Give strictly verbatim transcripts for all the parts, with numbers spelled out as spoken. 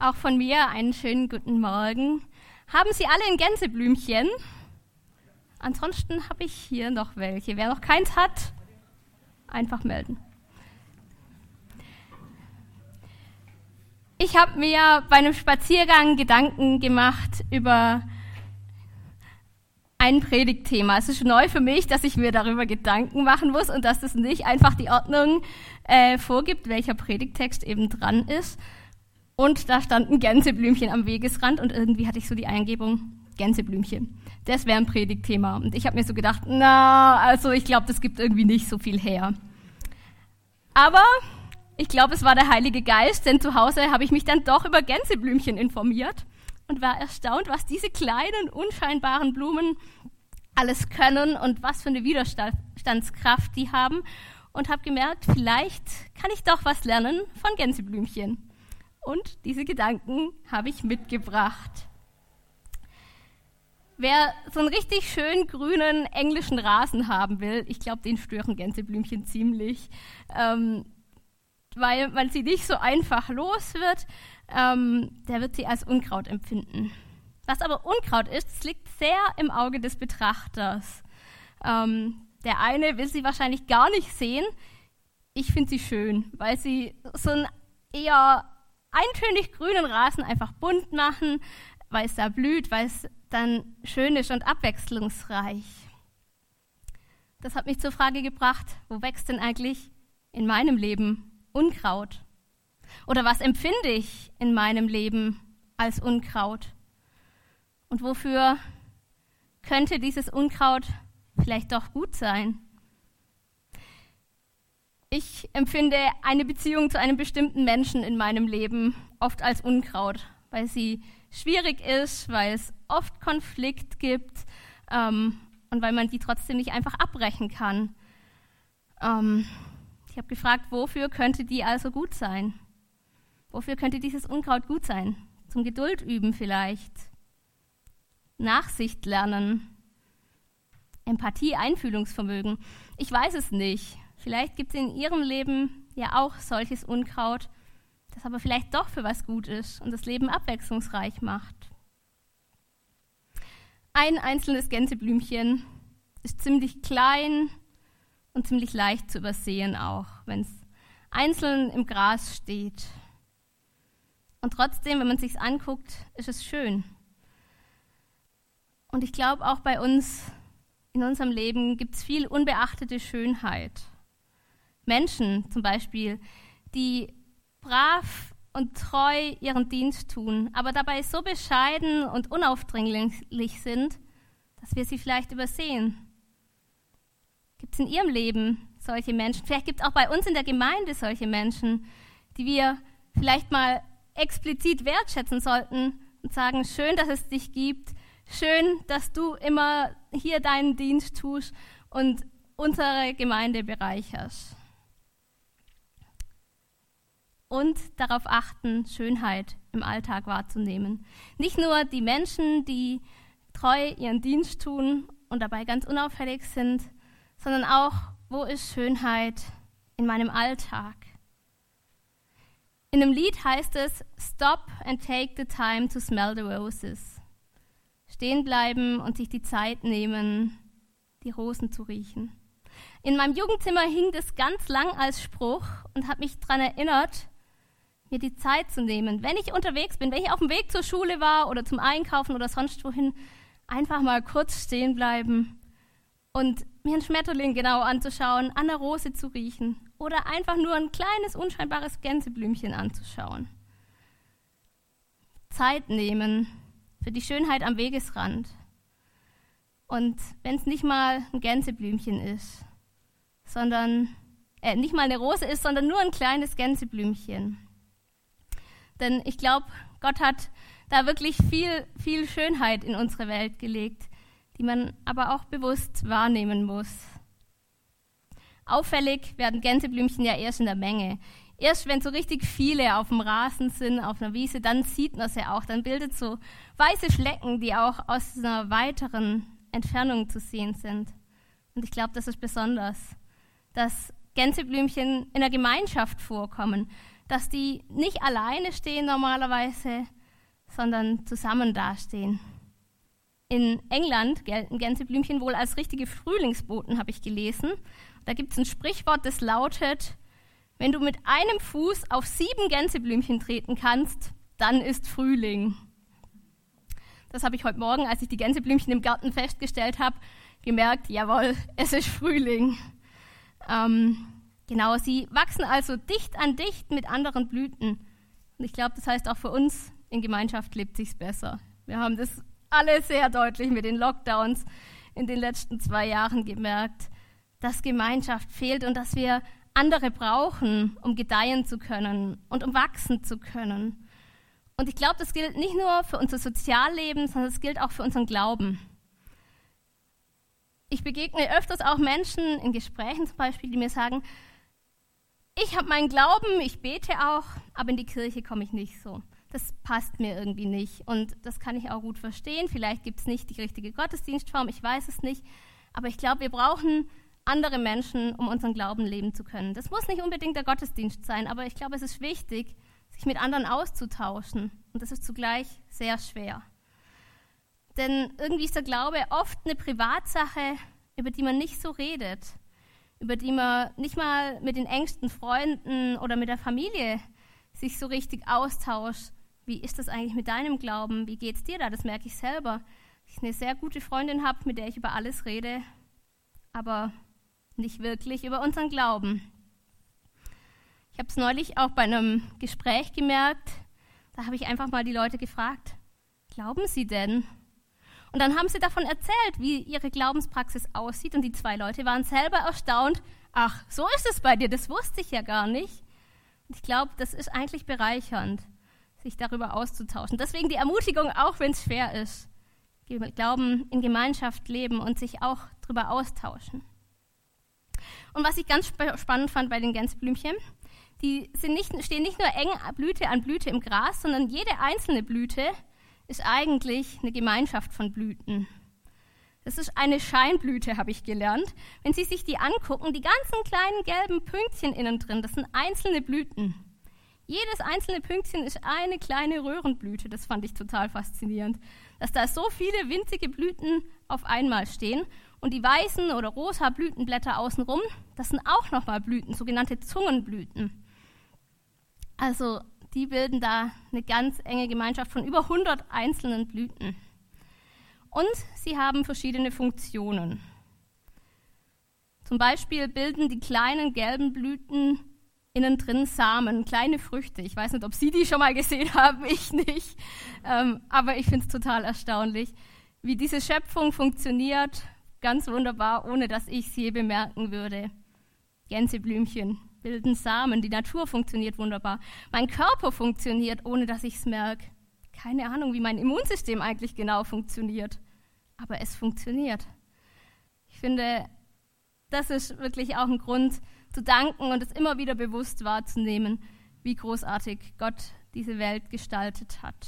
Auch von mir einen schönen guten Morgen. Haben Sie alle ein Gänseblümchen? Ansonsten habe ich hier noch welche. Wer noch keins hat, einfach melden. Ich habe mir bei einem Spaziergang Gedanken gemacht über ein Predigtthema. Es ist neu für mich, dass ich mir darüber Gedanken machen muss und dass das nicht einfach die Ordnung äh, vorgibt, welcher Predigttext eben dran ist. Und da standen Gänseblümchen am Wegesrand und irgendwie hatte ich so die Eingebung, Gänseblümchen. Das wäre ein Predigtthema. Und ich habe mir so gedacht, na, also ich glaube, das gibt irgendwie nicht so viel her. Aber ich glaube, es war der Heilige Geist, denn zu Hause habe ich mich dann doch über Gänseblümchen informiert und war erstaunt, was diese kleinen, unscheinbaren Blumen alles können und was für eine Widerstandskraft die haben. Und habe gemerkt, vielleicht kann ich doch was lernen von Gänseblümchen. Und diese Gedanken habe ich mitgebracht. Wer so einen richtig schön grünen englischen Rasen haben will, ich glaube, den stören Gänseblümchen ziemlich, ähm, weil man sie nicht so einfach los wird, ähm, der wird sie als Unkraut empfinden. Was aber Unkraut ist, das liegt sehr im Auge des Betrachters. Ähm, der eine will sie wahrscheinlich gar nicht sehen. Ich finde sie schön, weil sie so einen eher eintönig grünen Rasen einfach bunt machen, weil es da blüht, weil es dann schön ist und abwechslungsreich. Das hat mich zur Frage gebracht, wo wächst denn eigentlich in meinem Leben Unkraut? Oder was empfinde ich in meinem Leben als Unkraut? Und wofür könnte dieses Unkraut vielleicht doch gut sein? Ich empfinde eine Beziehung zu einem bestimmten Menschen in meinem Leben oft als Unkraut, weil sie schwierig ist, weil es oft Konflikt gibt ähm, und weil man die trotzdem nicht einfach abbrechen kann. Ähm, ich habe gefragt, wofür könnte die also gut sein? Wofür könnte dieses Unkraut gut sein? Zum Geduld üben vielleicht, Nachsicht lernen, Empathie, Einfühlungsvermögen. Ich weiß es nicht. Vielleicht gibt es in Ihrem Leben ja auch solches Unkraut, das aber vielleicht doch für was gut ist und das Leben abwechslungsreich macht. Ein einzelnes Gänseblümchen ist ziemlich klein und ziemlich leicht zu übersehen auch, wenn es einzeln im Gras steht. Und trotzdem, wenn man es sich anguckt, ist es schön. Und ich glaube, auch bei uns in unserem Leben gibt es viel unbeachtete Schönheit. Menschen zum Beispiel, die brav und treu ihren Dienst tun, aber dabei so bescheiden und unaufdringlich sind, dass wir sie vielleicht übersehen. Gibt es in Ihrem Leben solche Menschen? Vielleicht gibt es auch bei uns in der Gemeinde solche Menschen, die wir vielleicht mal explizit wertschätzen sollten und sagen, schön, dass es dich gibt, schön, dass du immer hier deinen Dienst tust und unsere Gemeinde bereicherst. Und darauf achten, Schönheit im Alltag wahrzunehmen. Nicht nur die Menschen, die treu ihren Dienst tun und dabei ganz unauffällig sind, sondern auch, wo ist Schönheit in meinem Alltag? In einem Lied heißt es, Stop and take the time to smell the roses. Stehen bleiben und sich die Zeit nehmen, die Rosen zu riechen. In meinem Jugendzimmer hing das ganz lang als Spruch und hat mich daran erinnert, mir die Zeit zu nehmen, wenn ich unterwegs bin, wenn ich auf dem Weg zur Schule war oder zum Einkaufen oder sonst wohin, einfach mal kurz stehen bleiben und mir einen Schmetterling genau anzuschauen, an der Rose zu riechen oder einfach nur ein kleines, unscheinbares Gänseblümchen anzuschauen. Zeit nehmen für die Schönheit am Wegesrand. Und wenn es nicht mal ein Gänseblümchen ist, sondern, äh, nicht mal eine Rose ist, sondern nur ein kleines Gänseblümchen. Denn ich glaube, Gott hat da wirklich viel, viel Schönheit in unsere Welt gelegt, die man aber auch bewusst wahrnehmen muss. Auffällig werden Gänseblümchen ja erst in der Menge. Erst wenn so richtig viele auf dem Rasen sind, auf einer Wiese, dann sieht man sie auch. Dann bildet so weiße Flecken, die auch aus einer weiteren Entfernung zu sehen sind. Und ich glaube, das ist besonders, dass Gänseblümchen in der Gemeinschaft vorkommen, dass die nicht alleine stehen normalerweise, sondern zusammen dastehen. In England gelten Gänseblümchen wohl als richtige Frühlingsboten, habe ich gelesen. Da gibt es ein Sprichwort, das lautet: Wenn du mit einem Fuß auf sieben Gänseblümchen treten kannst, dann ist Frühling. Das habe ich heute Morgen, als ich die Gänseblümchen im Garten festgestellt habe, gemerkt, jawohl, es ist Frühling. Ähm, genau, sie wachsen also dicht an dicht mit anderen Blüten. Und ich glaube, das heißt auch für uns, in Gemeinschaft lebt sich's besser. Wir haben das alle sehr deutlich mit den Lockdowns in den letzten zwei Jahren gemerkt, dass Gemeinschaft fehlt und dass wir andere brauchen, um gedeihen zu können und um wachsen zu können. Und ich glaube, das gilt nicht nur für unser Sozialleben, sondern es gilt auch für unseren Glauben. Ich begegne öfters auch Menschen in Gesprächen zum Beispiel, die mir sagen, ich habe meinen Glauben, ich bete auch, aber in die Kirche komme ich nicht so. Das passt mir irgendwie nicht und das kann ich auch gut verstehen. Vielleicht gibt es nicht die richtige Gottesdienstform, ich weiß es nicht, aber ich glaube, wir brauchen andere Menschen, um unseren Glauben leben zu können. Das muss nicht unbedingt der Gottesdienst sein, aber ich glaube, es ist wichtig, sich mit anderen auszutauschen und das ist zugleich sehr schwer. Denn irgendwie ist der Glaube oft eine Privatsache, über die man nicht so redet, über die man nicht mal mit den engsten Freunden oder mit der Familie sich so richtig austauscht. Wie ist das eigentlich mit deinem Glauben? Wie geht's dir da? Das merke ich selber. Dass ich eine sehr gute Freundin habe, mit der ich über alles rede, aber nicht wirklich über unseren Glauben. Ich habe es neulich auch bei einem Gespräch gemerkt, da habe ich einfach mal die Leute gefragt, glauben Sie denn? Und dann haben sie davon erzählt, wie ihre Glaubenspraxis aussieht und die zwei Leute waren selber erstaunt, ach, so ist es bei dir, das wusste ich ja gar nicht. Und ich glaube, das ist eigentlich bereichernd, sich darüber auszutauschen. Deswegen die Ermutigung, auch wenn es schwer ist, Glauben in Gemeinschaft leben und sich auch darüber austauschen. Und was ich ganz sp- spannend fand bei den Gänseblümchen, die sind nicht, stehen nicht nur eng Blüte an Blüte im Gras, sondern jede einzelne Blüte ist eigentlich eine Gemeinschaft von Blüten. Das ist eine Scheinblüte, habe ich gelernt. Wenn Sie sich die angucken, die ganzen kleinen gelben Pünktchen innen drin, das sind einzelne Blüten. Jedes einzelne Pünktchen ist eine kleine Röhrenblüte. Das fand ich total faszinierend, dass da so viele winzige Blüten auf einmal stehen. Und die weißen oder rosa Blütenblätter außenrum, das sind auch nochmal Blüten, sogenannte Zungenblüten. Also die bilden da eine ganz enge Gemeinschaft von über hundert einzelnen Blüten. Und sie haben verschiedene Funktionen. Zum Beispiel bilden die kleinen gelben Blüten innen drin Samen, kleine Früchte. Ich weiß nicht, ob Sie die schon mal gesehen haben, ich nicht. Ähm, aber ich finde es total erstaunlich, wie diese Schöpfung funktioniert. Ganz wunderbar, ohne dass ich es je bemerken würde. Gänseblümchen bilden Samen, die Natur funktioniert wunderbar. Mein Körper funktioniert, ohne dass ich es merke. Keine Ahnung, wie mein Immunsystem eigentlich genau funktioniert. Aber es funktioniert. Ich finde, das ist wirklich auch ein Grund zu danken und es immer wieder bewusst wahrzunehmen, wie großartig Gott diese Welt gestaltet hat.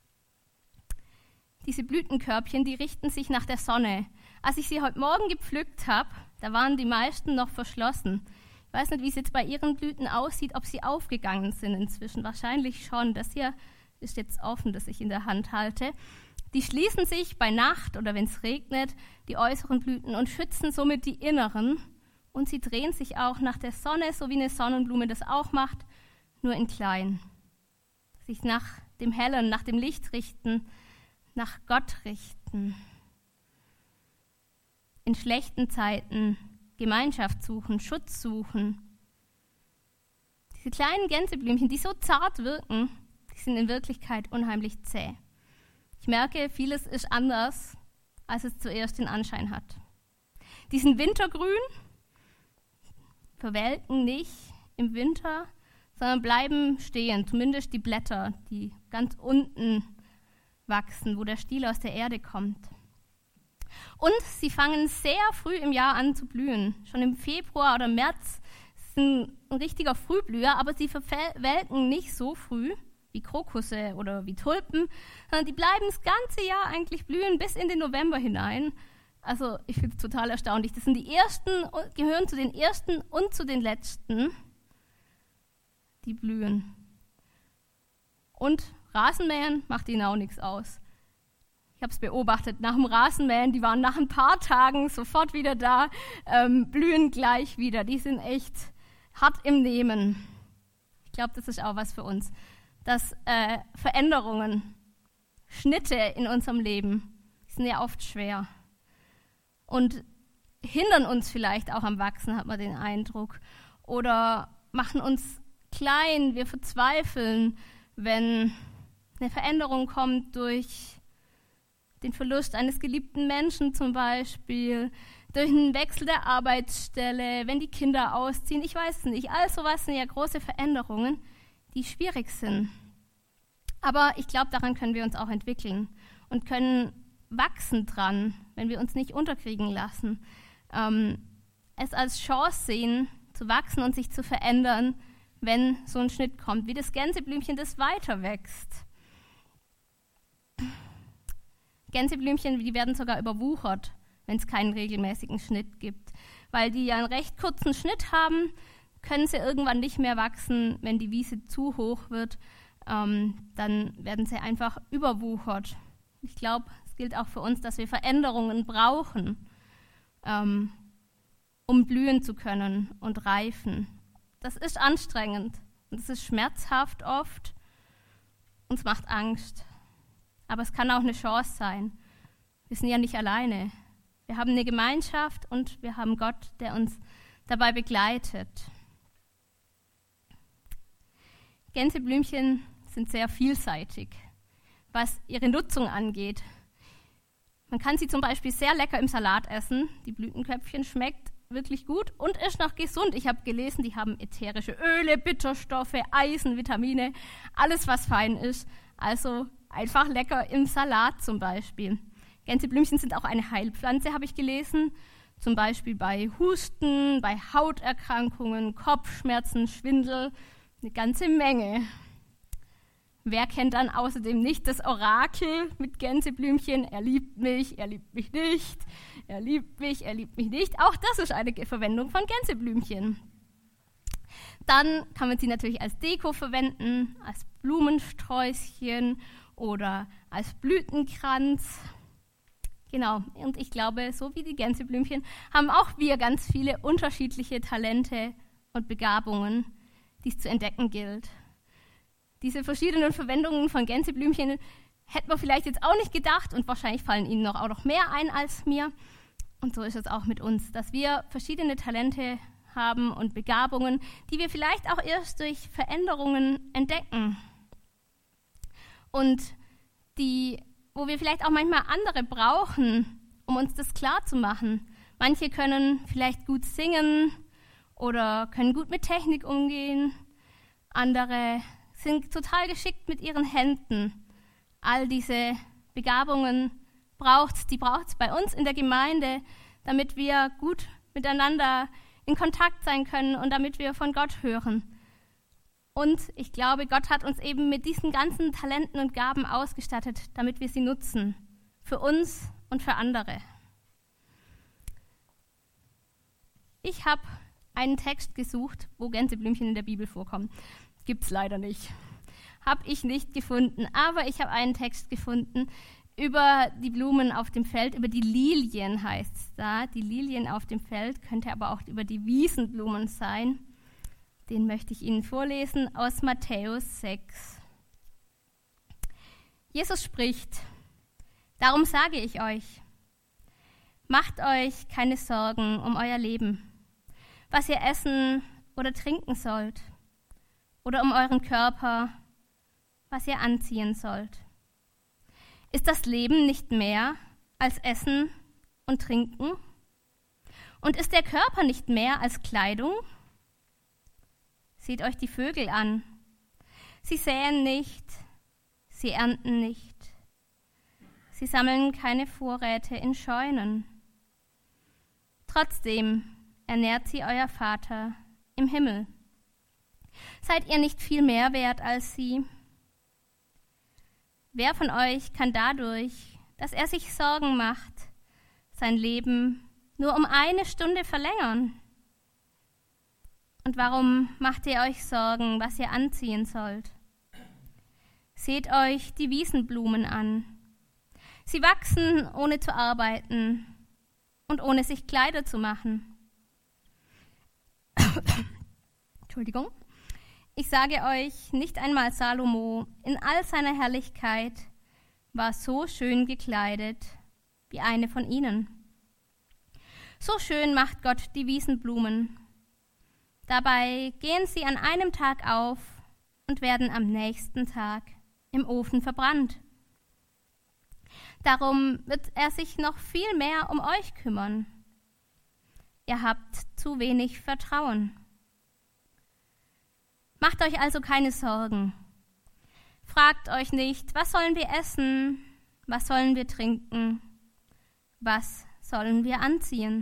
Diese Blütenkörbchen, die richten sich nach der Sonne. Als ich sie heute Morgen gepflückt habe, da waren die meisten noch verschlossen. Ich weiß nicht, wie es jetzt bei Ihren Blüten aussieht, ob sie aufgegangen sind inzwischen. Wahrscheinlich schon. Das hier ist jetzt offen, das ich in der Hand halte. Die schließen sich bei Nacht oder wenn es regnet, die äußeren Blüten und schützen somit die inneren. Und sie drehen sich auch nach der Sonne, so wie eine Sonnenblume das auch macht, nur in klein. Sich nach dem Hellen, nach dem Licht richten, nach Gott richten. In schlechten Zeiten Gemeinschaft suchen, Schutz suchen. Diese kleinen Gänseblümchen, die so zart wirken, die sind in Wirklichkeit unheimlich zäh. Ich merke, vieles ist anders, als es zuerst den Anschein hat. Die sind wintergrün, verwelken nicht im Winter, sondern bleiben stehen, zumindest die Blätter, die ganz unten wachsen, wo der Stiel aus der Erde kommt. Und sie fangen sehr früh im Jahr an zu blühen. Schon im Februar oder März sind ein richtiger Frühblüher, aber sie verwelken nicht so früh wie Krokusse oder wie Tulpen, sondern die bleiben das ganze Jahr eigentlich blühen bis in den November hinein. Also ich finde es total erstaunlich. Das sind die ersten, gehören zu den ersten und zu den letzten, die die blühen. Und Rasenmähen macht ihnen auch nichts aus. Ich habe es beobachtet, nach dem Rasenmähen, die waren nach ein paar Tagen sofort wieder da, ähm, blühen gleich wieder. Die sind echt hart im Nehmen. Ich glaube, das ist auch was für uns, dass äh, Veränderungen, Schnitte in unserem Leben, die sind ja oft schwer und hindern uns vielleicht auch am Wachsen, hat man den Eindruck, oder machen uns klein, wir verzweifeln, wenn eine Veränderung kommt durch den Verlust eines geliebten Menschen zum Beispiel, durch einen Wechsel der Arbeitsstelle, wenn die Kinder ausziehen, ich weiß es nicht. All sowas sind ja große Veränderungen, die schwierig sind. Aber ich glaube, daran können wir uns auch entwickeln und können wachsen dran, wenn wir uns nicht unterkriegen lassen. Ähm, es als Chance sehen, zu wachsen und sich zu verändern, wenn so ein Schnitt kommt, wie das Gänseblümchen, das weiter wächst. Gänseblümchen, die werden sogar überwuchert, wenn es keinen regelmäßigen Schnitt gibt. Weil die ja einen recht kurzen Schnitt haben, können sie irgendwann nicht mehr wachsen. Wenn die Wiese zu hoch wird, ähm, dann werden sie einfach überwuchert. Ich glaube, es gilt auch für uns, dass wir Veränderungen brauchen, ähm, um blühen zu können und reifen. Das ist anstrengend und es ist schmerzhaft oft und es macht Angst. Aber es kann auch eine Chance sein. Wir sind ja nicht alleine. Wir haben eine Gemeinschaft und wir haben Gott, der uns dabei begleitet. Gänseblümchen sind sehr vielseitig, was ihre Nutzung angeht. Man kann sie zum Beispiel sehr lecker im Salat essen. Die Blütenköpfchen schmeckt wirklich gut und ist noch gesund. Ich habe gelesen, die haben ätherische Öle, Bitterstoffe, Eisen, Vitamine, alles was fein ist. Also einfach lecker im Salat zum Beispiel. Gänseblümchen sind auch eine Heilpflanze, habe ich gelesen. Zum Beispiel bei Husten, bei Hauterkrankungen, Kopfschmerzen, Schwindel, eine ganze Menge. Wer kennt dann außerdem nicht das Orakel mit Gänseblümchen? Er liebt mich, er liebt mich nicht, er liebt mich, er liebt mich nicht. Auch das ist eine Verwendung von Gänseblümchen. Dann kann man sie natürlich als Deko verwenden, als Blumensträußchen oder als Blütenkranz. Genau, und ich glaube, so wie die Gänseblümchen haben auch wir ganz viele unterschiedliche Talente und Begabungen, die es zu entdecken gilt. Diese verschiedenen Verwendungen von Gänseblümchen hätte man vielleicht jetzt auch nicht gedacht und wahrscheinlich fallen Ihnen noch, auch noch mehr ein als mir. Und so ist es auch mit uns, dass wir verschiedene Talente haben und Begabungen, die wir vielleicht auch erst durch Veränderungen entdecken. Und die, wo wir vielleicht auch manchmal andere brauchen, um uns das klar zu machen. Manche können vielleicht gut singen oder können gut mit Technik umgehen. Andere sind total geschickt mit ihren Händen. All diese Begabungen braucht's, die braucht es bei uns in der Gemeinde, damit wir gut miteinander in Kontakt sein können und damit wir von Gott hören. Und ich glaube, Gott hat uns eben mit diesen ganzen Talenten und Gaben ausgestattet, damit wir sie nutzen, für uns und für andere. Ich habe einen Text gesucht, wo Gänseblümchen in der Bibel vorkommen. Gibt es leider nicht. Habe ich nicht gefunden, aber ich habe einen Text gefunden über die Blumen auf dem Feld, über die Lilien heißt es da. Die Lilien auf dem Feld, könnte aber auch über die Wiesenblumen sein. Den möchte ich Ihnen vorlesen aus Matthäus sechs. Jesus spricht: Darum sage ich euch, macht euch keine Sorgen um euer Leben, was ihr essen oder trinken sollt, oder um euren Körper, was ihr anziehen sollt. Ist das Leben nicht mehr als Essen und Trinken? Und ist der Körper nicht mehr als Kleidung? Seht euch die Vögel an. Sie säen nicht, sie ernten nicht. Sie sammeln keine Vorräte in Scheunen. Trotzdem ernährt sie euer Vater im Himmel. Seid ihr nicht viel mehr wert als sie? Wer von euch kann dadurch, dass er sich Sorgen macht, sein Leben nur um eine Stunde verlängern? Und warum macht ihr euch Sorgen, was ihr anziehen sollt? Seht euch die Wiesenblumen an. Sie wachsen, ohne zu arbeiten und ohne sich Kleider zu machen. Entschuldigung. Ich sage euch, nicht einmal Salomo in all seiner Herrlichkeit war so schön gekleidet wie eine von ihnen. So schön macht Gott die Wiesenblumen. Dabei gehen sie an einem Tag auf und werden am nächsten Tag im Ofen verbrannt. Darum wird er sich noch viel mehr um euch kümmern. Ihr habt zu wenig Vertrauen. Macht euch also keine Sorgen. Fragt euch nicht, was sollen wir essen, was sollen wir trinken, was sollen wir anziehen.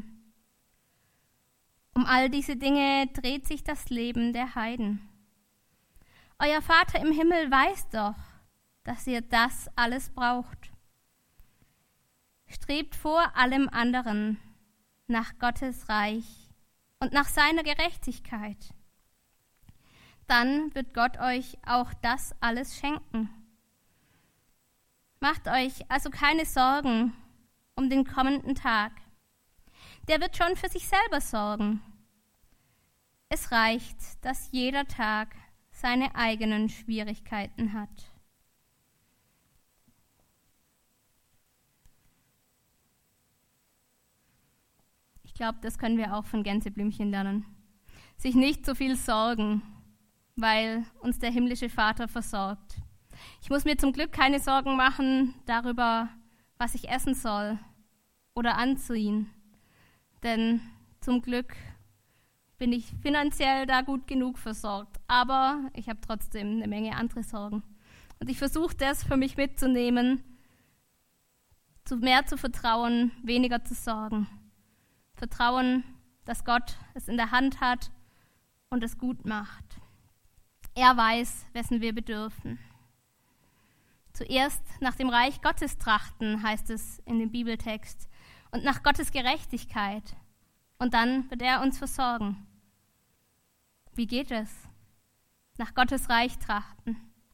Um all diese Dinge dreht sich das Leben der Heiden. Euer Vater im Himmel weiß doch, dass ihr das alles braucht. Strebt vor allem anderen nach Gottes Reich und nach seiner Gerechtigkeit. Dann wird Gott euch auch das alles schenken. Macht euch also keine Sorgen um den kommenden Tag. Der wird schon für sich selber sorgen. Es reicht, dass jeder Tag seine eigenen Schwierigkeiten hat. Ich glaube, das können wir auch von Gänseblümchen lernen. Sich nicht so viel sorgen, weil uns der himmlische Vater versorgt. Ich muss mir zum Glück keine Sorgen machen darüber, was ich essen soll oder anziehen. Denn zum Glück bin ich finanziell da gut genug versorgt. Aber ich habe trotzdem eine Menge andere Sorgen. Und ich versuche das für mich mitzunehmen, zu mehr zu vertrauen, weniger zu sorgen. Vertrauen, dass Gott es in der Hand hat und es gut macht. Er weiß, wessen wir bedürfen. Zuerst nach dem Reich Gottes trachten, heißt es in dem Bibeltext, und nach Gottes Gerechtigkeit. Und dann wird er uns versorgen. Wie geht es? Nach Gottes Reich trachten.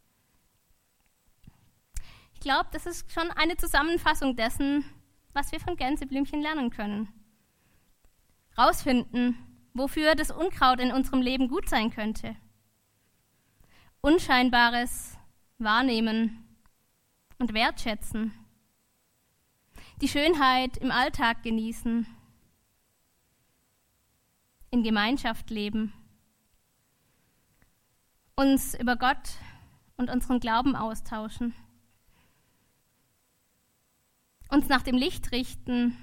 Ich glaube, das ist schon eine Zusammenfassung dessen, was wir von Gänseblümchen lernen können. Rausfinden, wofür das Unkraut in unserem Leben gut sein könnte. Unscheinbares wahrnehmen und wertschätzen. Die Schönheit im Alltag genießen. In Gemeinschaft leben. Uns über Gott und unseren Glauben austauschen. Uns nach dem Licht richten.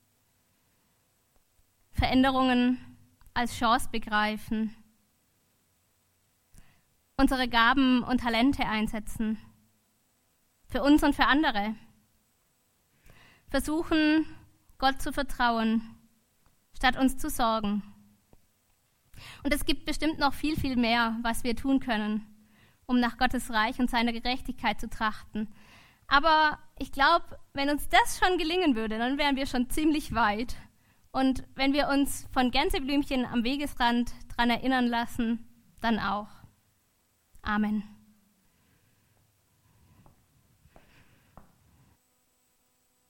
Veränderungen als Chance begreifen. Unsere Gaben und Talente einsetzen. Für uns und für andere. Versuchen, Gott zu vertrauen, statt uns zu sorgen. Und es gibt bestimmt noch viel, viel mehr, was wir tun können, um nach Gottes Reich und seiner Gerechtigkeit zu trachten. Aber ich glaube, wenn uns das schon gelingen würde, dann wären wir schon ziemlich weit. Und wenn wir uns von Gänseblümchen am Wegesrand daran erinnern lassen, dann auch. Amen.